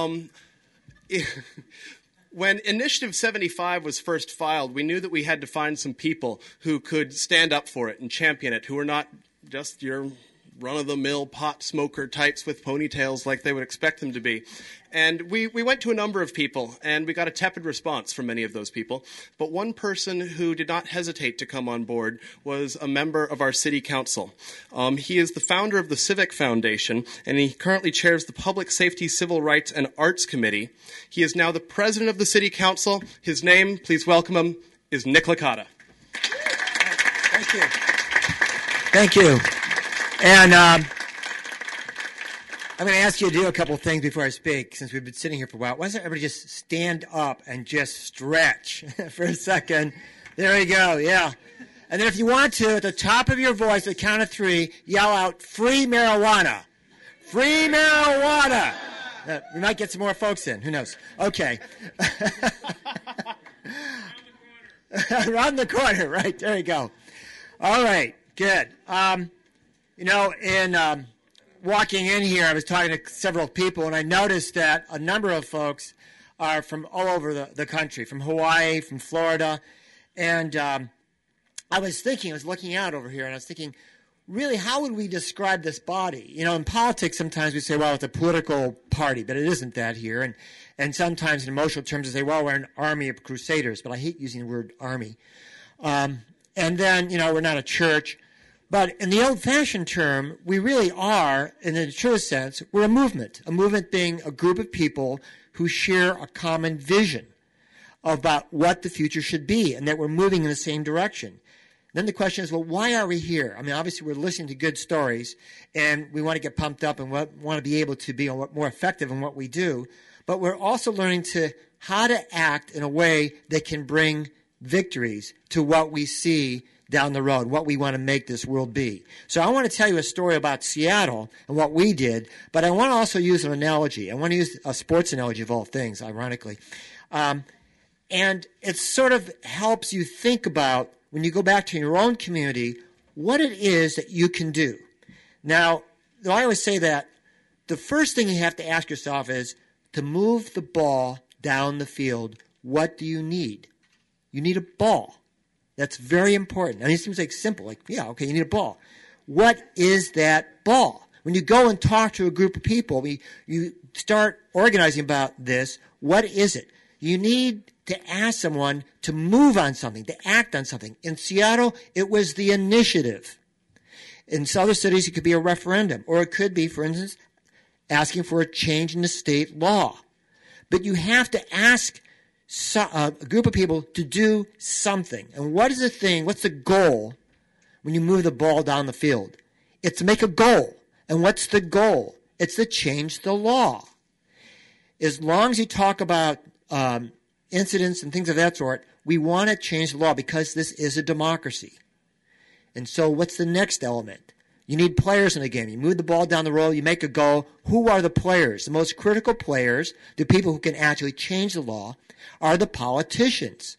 When Initiative 75 was first filed, we knew that we had to find some people who could stand up for it and champion it, who were not just your run-of-the-mill pot smoker types with ponytails like they would expect them to be. And we went to a number of people, and we got a tepid response from many of those people. But one person who did not hesitate to come on board was a member of our city council. He is the founder of the Civic Foundation, and he currently chairs the Public Safety, Civil Rights, and Arts Committee. He is now the president of the city council. His name, please welcome him, is Nick Licata. Thank you. Thank you. And I'm going to ask you to do a couple of things before I speak, since we've been sitting here for a while. Why doesn't everybody just stand up and just stretch for a second? There we go, yeah. And then if you want to, at the top of your voice, at the count of 3, yell out, "Free marijuana! Free marijuana!" We might get some more folks in. Who knows? Okay. Around the corner, right. There you go. All right, good. In walking in here, I was talking to several people, and I noticed that a number of folks are from all over the country, from Hawaii, from Florida. And I was looking out over here, and I was thinking, really, how would we describe this body? In politics, sometimes we say, well, it's a political party, but it isn't that here. And sometimes in emotional terms, we say, well, we're an army of crusaders, but I hate using the word army. And then, we're not a church. But in the old-fashioned term, we really are, in the true sense, we're a movement being a group of people who share a common vision about what the future should be and that we're moving in the same direction. Then the question is, well, why are we here? I mean, obviously we're listening to good stories and we want to get pumped up and want to be able to be more effective in what we do. But we're also learning how to act in a way that can bring victories to what we see down the road, what we want to make this world be. So I want to tell you a story about Seattle and what we did, but I want to also use an analogy. I want to use a sports analogy of all things, ironically. And it sort of helps you think about, when you go back to your own community, what it is that you can do. Now, I always say that the first thing you have to ask yourself is, to move the ball down the field, what do you need? You need a ball. That's very important. I mean, it seems like simple. You need a ball. What is that ball? When you go and talk to a group of people, you start organizing about this. What is it? You need to ask someone to move on something, to act on something. In Seattle, it was the initiative. In other cities, it could be a referendum, or it could be, for instance, asking for a change in the state law. But you have to ask a group of people to do something. And what is the thing, what's the goal when you move the ball down the field? It's to make a goal. And what's the goal? It's to change the law. As long as you talk about incidents and things of that sort, we want to change the law because this is a democracy. And so what's the next element? You need players in the game. You move the ball down the road, you make a goal. Who are the players? The most critical players, the people who can actually change the law, are the politicians.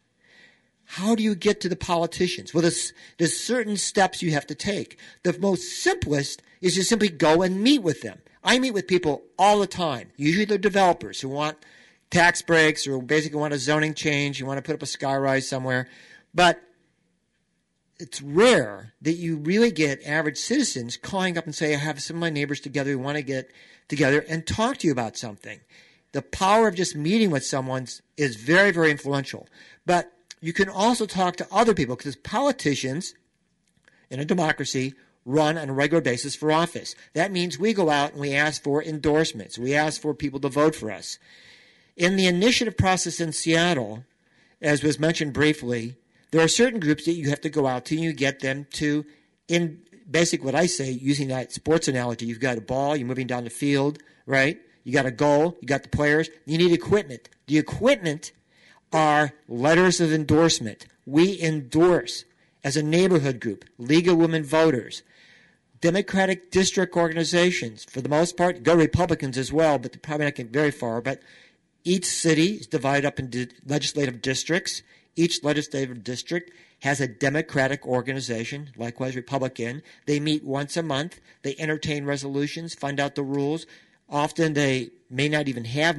How do you get to the politicians? Well, there's certain steps you have to take. The most simplest is to simply go and meet with them. I meet with people all the time. Usually they're developers who want tax breaks or basically want a zoning change. You want to put up a skyrise somewhere. But it's rare that you really get average citizens calling up and say, I have some of my neighbors together who want to get together and talk to you about something. The power of just meeting with someone is very, very influential. But you can also talk to other people because politicians in a democracy run on a regular basis for office. That means we go out and we ask for endorsements. We ask for people to vote for us. In the initiative process in Seattle, as was mentioned briefly, there are certain groups that you have to go out to and you get them to, in basic what I say, using that sports analogy, you've got a ball, you're moving down the field, right? You got a goal, you got the players, you need equipment. The equipment are letters of endorsement. We endorse as a neighborhood group, League of Women Voters, Democratic district organizations. For the most part, go Republicans as well, but they're probably not getting very far. But each city is divided up into legislative districts. Each legislative district has a Democratic organization, likewise Republican. They meet once a month. They entertain resolutions, find out the rules. Often they may not even have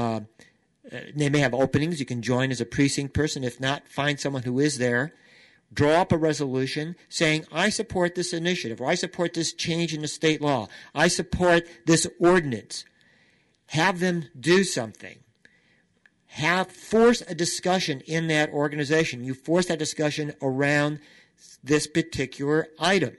they may have openings. You can join as a precinct person. If not, find someone who is there. Draw up a resolution saying, I support this initiative, or I support this change in the state law. I support this ordinance. Have them do something. Force a discussion in that organization. You force that discussion around this particular item.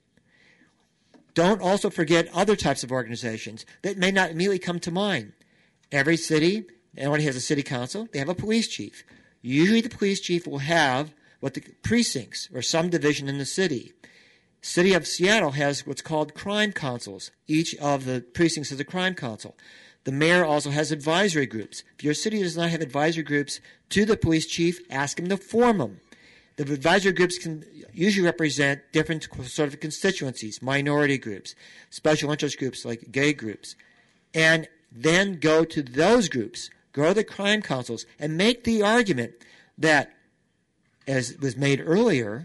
Don't also forget other types of organizations that may not immediately come to mind. Every city, everybody has a city council, they have a police chief. Usually the police chief will have what the precincts or some division in the city. City of Seattle has what's called crime councils. Each of the precincts has a crime council. The mayor also has advisory groups. If your city does not have advisory groups to the police chief, ask him to form them. The advisory groups can usually represent different sort of constituencies, minority groups, special interest groups like gay groups. And then go to those groups, go to the crime councils, and make the argument that, as was made earlier,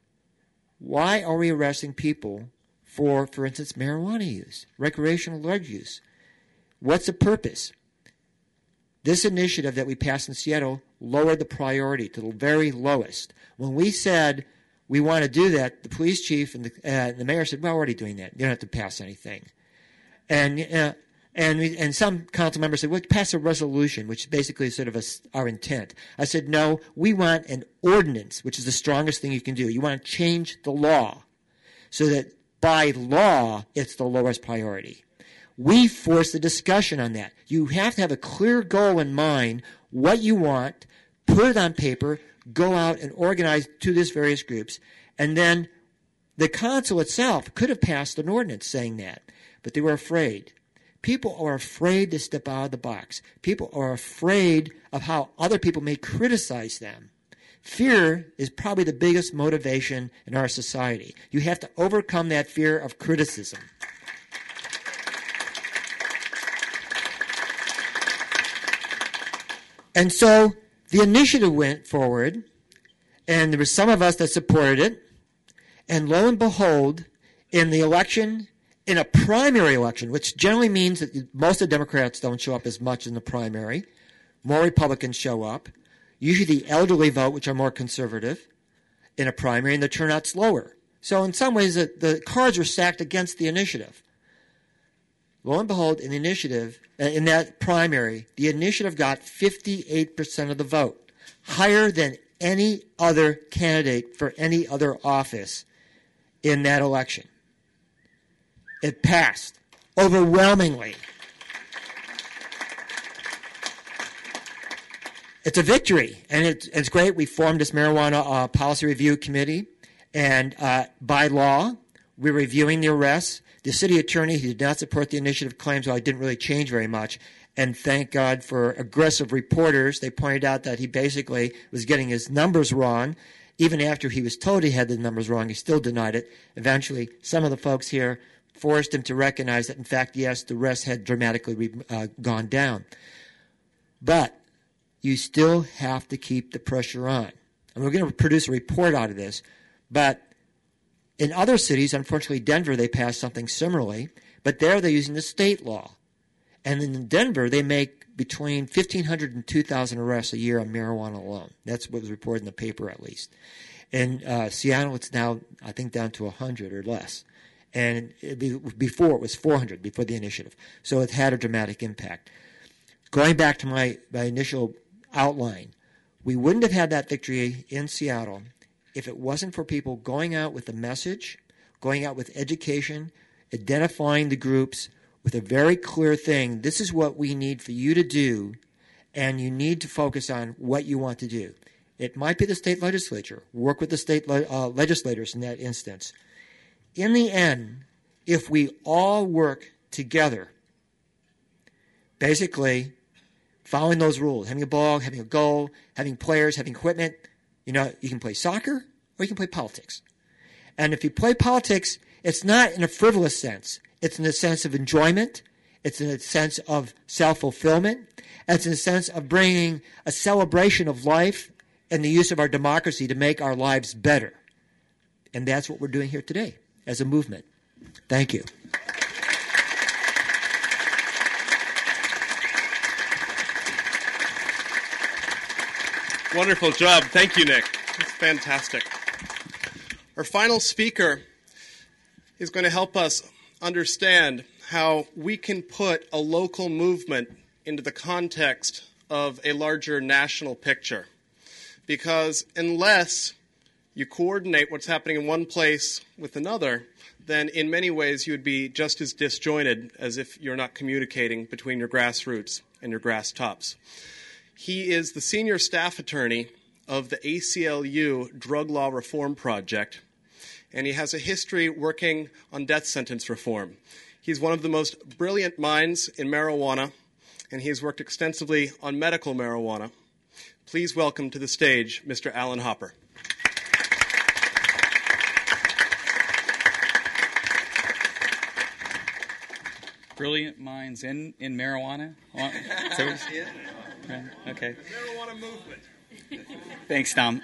why are we arresting people for instance, marijuana use, recreational drug use? What's the purpose? This initiative that we passed in Seattle lowered the priority to the very lowest. When we said we want to do that, the police chief and the mayor said, well, we're already doing that. You don't have to pass anything. And some council members said, well, pass a resolution, which is basically sort of our intent. I said, no, we want an ordinance, which is the strongest thing you can do. You want to change the law so that by law it's the lowest priority. We force the discussion on that. You have to have a clear goal in mind, what you want, put it on paper, go out and organize to these various groups, and then the council itself could have passed an ordinance saying that, but they were afraid. People are afraid to step out of the box. People are afraid of how other people may criticize them. Fear is probably the biggest motivation in our society. You have to overcome that fear of criticism. And so the initiative went forward, and there were some of us that supported it, and lo and behold, in the election, in a primary election, which generally means that most of the Democrats don't show up as much in the primary, more Republicans show up, usually the elderly vote, which are more conservative, in a primary, and the turnout's lower. So in some ways, the cards were stacked against the initiative. Lo and behold, in the initiative, in that primary, the initiative got 58% of the vote, higher than any other candidate for any other office in that election. It passed. overwhelmingly. It's a victory, and it's great. We formed this marijuana policy review committee, and by law, we're reviewing the arrests. The city attorney, he did not support the initiative, claims, well, it didn't really change very much. And thank God for aggressive reporters. They pointed out that he basically was getting his numbers wrong. Even after he was told he had the numbers wrong, he still denied it. Eventually, some of the folks here forced him to recognize that, in fact, yes, the arrests had dramatically gone down. But you still have to keep the pressure on. And we're going to produce a report out of this. But in other cities, unfortunately, Denver, they passed something similarly. But there they're using the state law. And in Denver, they make between 1,500 and 2,000 arrests a year on marijuana alone. That's what was reported in the paper, at least. In Seattle, it's now, I think, down to 100 or less. And before, it was 400 before the initiative. So it had a dramatic impact. Going back to my initial outline, we wouldn't have had that victory in Seattle if it wasn't for people going out with a message, going out with education, identifying the groups, with a very clear thing. This is what we need for you to do, and you need to focus on what you want to do. It might be the state legislature. Work with the state legislators in that instance. In the end, if we all work together, basically following those rules, having a ball, having a goal, having players, having equipment, you can play soccer or you can play politics. And if you play politics, it's not in a frivolous sense. It's in a sense of enjoyment. It's in a sense of self-fulfillment. It's in a sense of bringing a celebration of life and the use of our democracy to make our lives better. And that's what we're doing here today as a movement. Thank you. Wonderful job. Thank you, Nick. That's fantastic. Our final speaker is going to help us understand how we can put a local movement into the context of a larger national picture. Because unless you coordinate what's happening in one place with another, then in many ways you would be just as disjointed as if you're not communicating between your grassroots and your grass tops. He is the senior staff attorney of the ACLU Drug Law Reform Project, and he has a history working on death sentence reform. He's one of the most brilliant minds in marijuana, and he has worked extensively on medical marijuana. Please welcome to the stage Mr. Alan Hopper. Brilliant minds in marijuana? Okay. Marijuana movement. Thanks, Tom.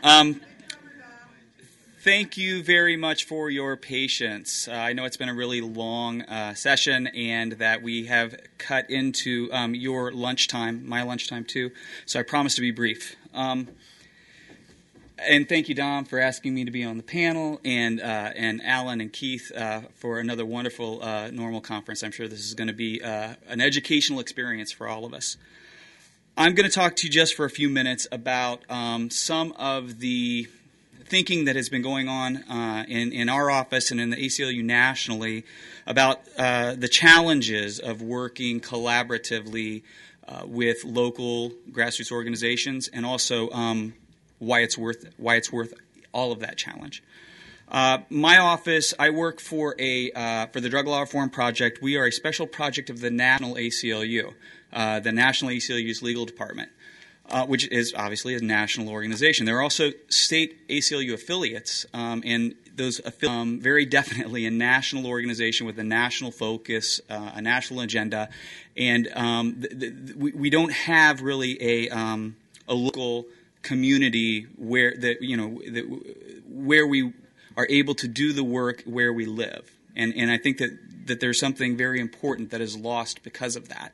Thank you very much for your patience. I know it's been a really long session and that we have cut into your lunchtime, my lunchtime too, so I promise to be brief. And thank you, Dom, for asking me to be on the panel, and Alan and Keith for another wonderful normal conference. I'm sure this is going to be an educational experience for all of us. I'm going to talk to you just for a few minutes about some of the thinking that has been going on in our office and in the ACLU nationally about the challenges of working collaboratively with local grassroots organizations, and also why it's worth all of that challenge. My office, I work for the Drug Law Reform Project. We are a special project of the National ACLU, the National ACLU's legal department, which is obviously a national organization. There are also state ACLU affiliates, and those very definitely a national organization with a national focus, a national agenda, and we don't have really a local community where where we are able to do the work where we live, and I think that there's something very important that is lost because of that.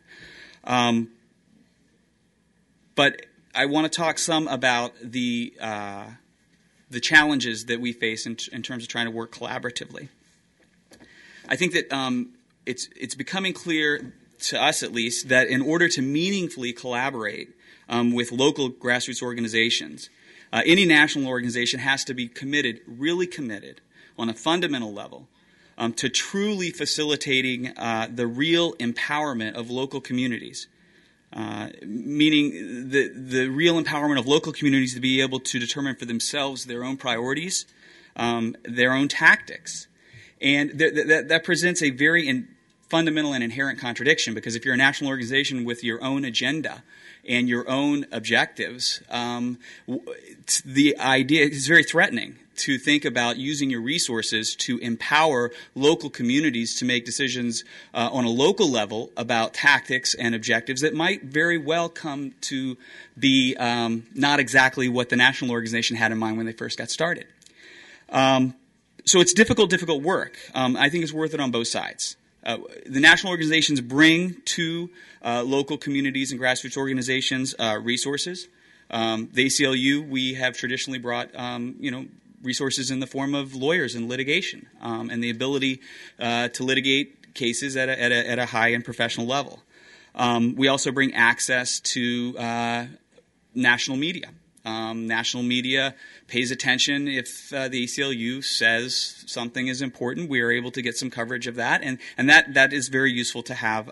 But I want to talk some about the challenges that we face in terms of trying to work collaboratively. I think that it's becoming clear to us, at least, that in order to meaningfully collaborate with local grassroots organizations, any national organization has to be committed, really committed, on a fundamental level, to truly facilitating the real empowerment of local communities. Meaning the real empowerment of local communities to be able to determine for themselves their own priorities, their own tactics. And that presents a very fundamental and inherent contradiction, because if you're a national organization with your own agenda and your own objectives, the idea is very threatening to think about using your resources to empower local communities to make decisions on a local level about tactics and objectives that might very well come to be not exactly what the national organization had in mind when they first got started. So it's difficult work. I think it's worth it on both sides. The national organizations bring to local communities and grassroots organizations resources. The ACLU, we have traditionally brought, resources in the form of lawyers and litigation, and the ability to litigate cases at a high and professional level. We also bring access to national media. National media pays attention if the ACLU says something is important. We are able to get some coverage of that, and that is very useful to have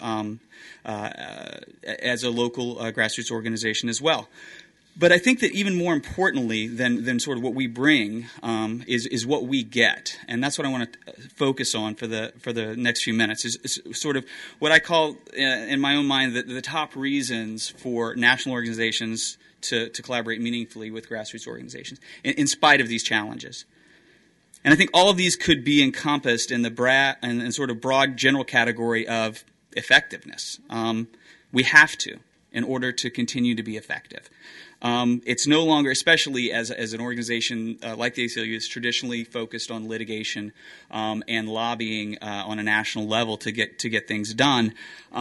as a local grassroots organization as well. But I think that even more importantly than sort of what we bring is what we get, and that's what I want to focus on for the next few minutes. Is sort of what I call, in my own mind, the top reasons for national organizations to collaborate meaningfully with grassroots organizations, in spite of these challenges. And I think all of these could be encompassed in the sort of broad general category of effectiveness. We have to, in order to continue to be effective. It's no longer, especially as an organization like the ACLU, is traditionally focused on litigation and lobbying on a national level to get things done.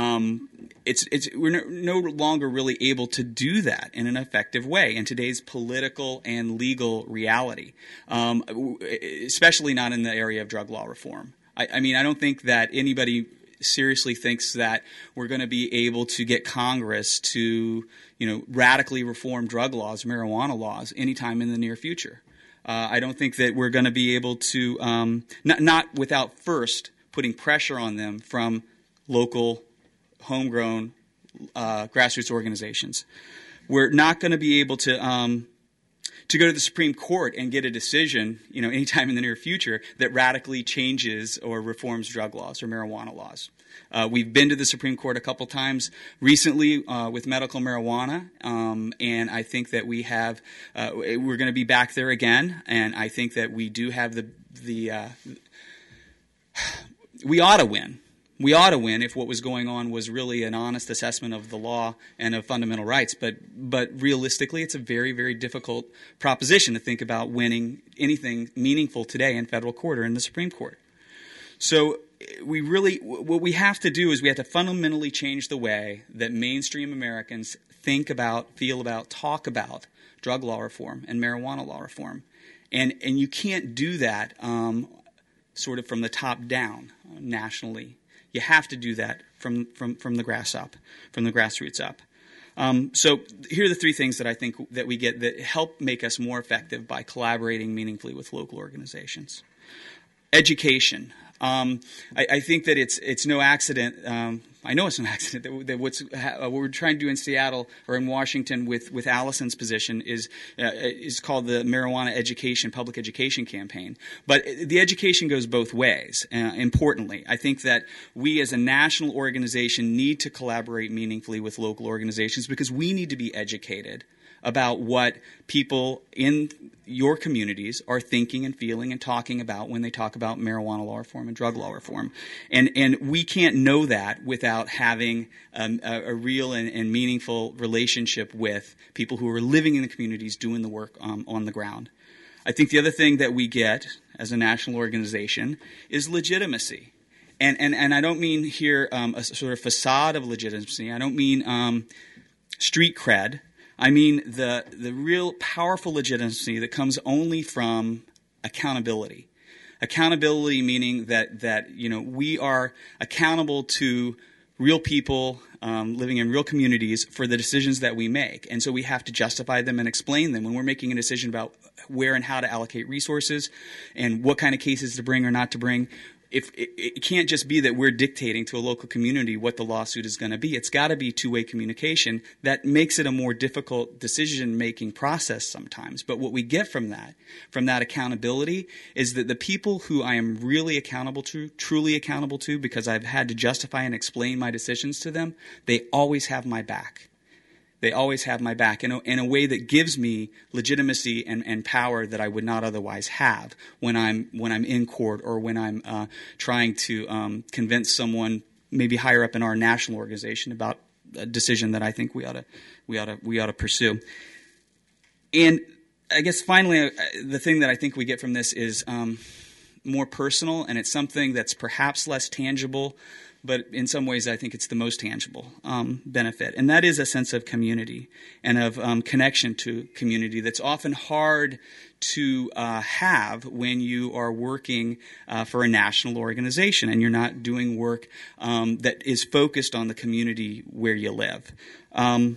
We're no longer really able to do that in an effective way in today's political and legal reality, especially not in the area of drug law reform. I mean, I don't think that anybody seriously thinks that we're going to be able to get Congress to, radically reform drug laws, marijuana laws, anytime in the near future. I don't think that we're going to be able to, not without first putting pressure on them from local, homegrown, grassroots organizations. We're not going to be able to go to the Supreme Court and get a decision, anytime in the near future that radically changes or reforms drug laws or marijuana laws. We've been to the Supreme Court a couple times recently with medical marijuana, and I think that we're going to be back there again. And I think that we do have we ought to win. We ought to win if what was going on was really an honest assessment of the law and of fundamental rights. But realistically, it's a very, very difficult proposition to think about winning anything meaningful today in federal court or in the Supreme Court. So what we have to do is we have to fundamentally change the way that mainstream Americans think about, feel about, talk about drug law reform and marijuana law reform. And you can't do that sort of from the top down nationally. You have to do that from the grass up, from the grassroots up. So here are the three things that I think that we get that help make us more effective by collaborating meaningfully with local organizations. Education. I think that it's no accident. I know it's no accident that what we're trying to do in Seattle or in Washington with Allison's position is called the Marijuana Education, Public Education Campaign. But the education goes both ways, importantly. I think that we as a national organization need to collaborate meaningfully with local organizations because we need to be educated about what people in your communities are thinking and feeling and talking about when they talk about marijuana law reform and drug law reform. And we can't know that without having a real and meaningful relationship with people who are living in the communities doing the work on the ground. I think the other thing that we get as a national organization is legitimacy. And I don't mean here a sort of facade of legitimacy. I don't mean street cred. I mean the real powerful legitimacy that comes only from accountability. Accountability meaning that we are accountable to real people living in real communities for the decisions that we make. And so we have to justify them and explain them when we're making a decision about where and how to allocate resources and what kind of cases to bring or not to bring. if it can't just be that we're dictating to a local community what the lawsuit is going to be. It's got to be two-way communication. That makes it a more difficult decision-making process sometimes. But what we get from that accountability, is that the people who I am really accountable to, truly accountable to, because I've had to justify and explain my decisions to them, they always have my back. They always have my back in a way that gives me legitimacy and power that I would not otherwise have when I'm in court, or when I'm trying to convince someone maybe higher up in our national organization about a decision that I think we ought to pursue. And I guess finally, the thing that I think we get from this is more personal, and it's something that's perhaps less tangible, but in some ways I think it's the most tangible benefit. And that is a sense of community and of connection to community that's often hard to have when you are working for a national organization and you're not doing work that is focused on the community where you live. And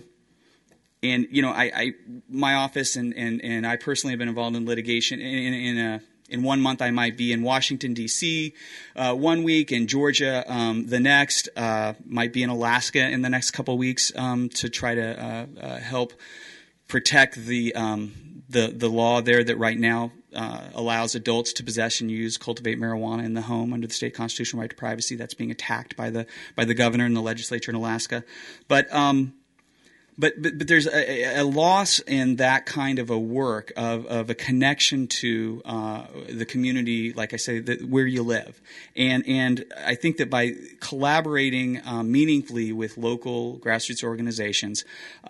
my office and I personally have been involved in litigation. In 1 month, I might be in Washington, D.C. 1 week, in Georgia the next, might be in Alaska in the next couple of weeks to try to help protect the law there that right now allows adults to possess and use, cultivate marijuana in the home under the state constitutional right to privacy. That's being attacked by the governor and the legislature in Alaska. But there's a loss in that kind of a work of a connection to the community, like I say, where you live. And I think that by collaborating meaningfully with local grassroots organizations,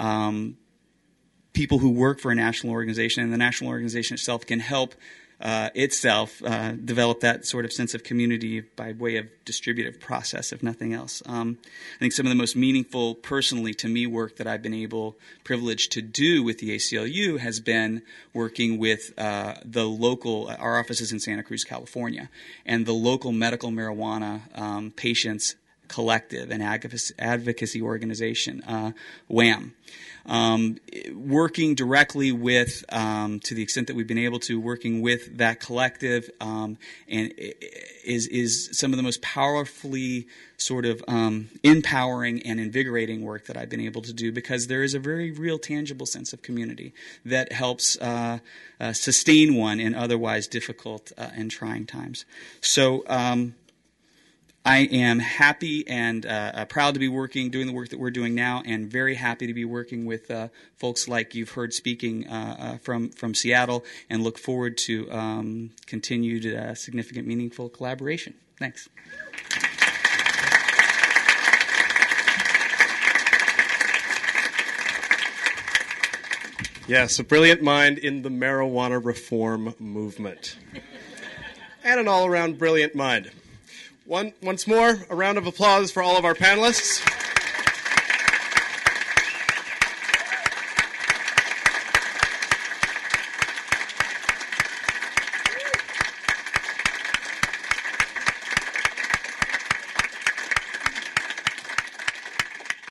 people who work for a national organization, and the national organization itself can help itself develop that sort of sense of community by way of distributive process, if nothing else. I think some of the most meaningful, personally to me, work that I've been privileged to do with the ACLU has been working with the local, our offices in Santa Cruz, California, and the local medical marijuana patients collective and advocacy organization, WHAM. Working directly with, to the extent that we've been able to, working with that collective, and is some of the most powerfully sort of empowering and invigorating work that I've been able to do, because there is a very real, tangible sense of community that helps sustain one in otherwise difficult and trying times. So I am happy and proud to be doing the work that we're doing now, and very happy to be working with folks like you've heard speaking from Seattle, and look forward to continued significant, meaningful collaboration. Thanks. Yes, a brilliant mind in the marijuana reform movement. And an all-around brilliant mind. Once more, a round of applause for all of our panelists.